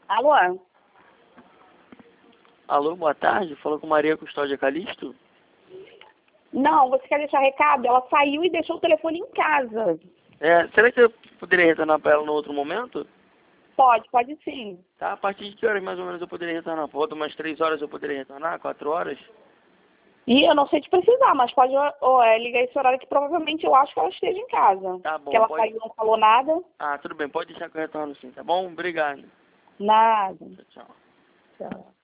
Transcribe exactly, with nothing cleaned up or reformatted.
Alô? Alô, boa tarde. Falou com Maria Custódia Calixto? Não, você quer deixar recado? Ela saiu e deixou o telefone em casa. É, será que eu poderia retornar para ela no outro momento? Pode, pode sim. Tá, a partir de que horas mais ou menos eu poderia retornar? Por volta umas três horas eu poderia retornar? Quatro horas? E eu não sei te precisar, mas pode ó, é, ligar esse horário que provavelmente eu acho que ela esteja em casa. Tá Porque bom, ela pode... saiu e não falou nada. Ah, tudo bem, pode deixar que eu retorno sim, tá bom? Obrigado. Nada. Tchau, tchau. Tchau.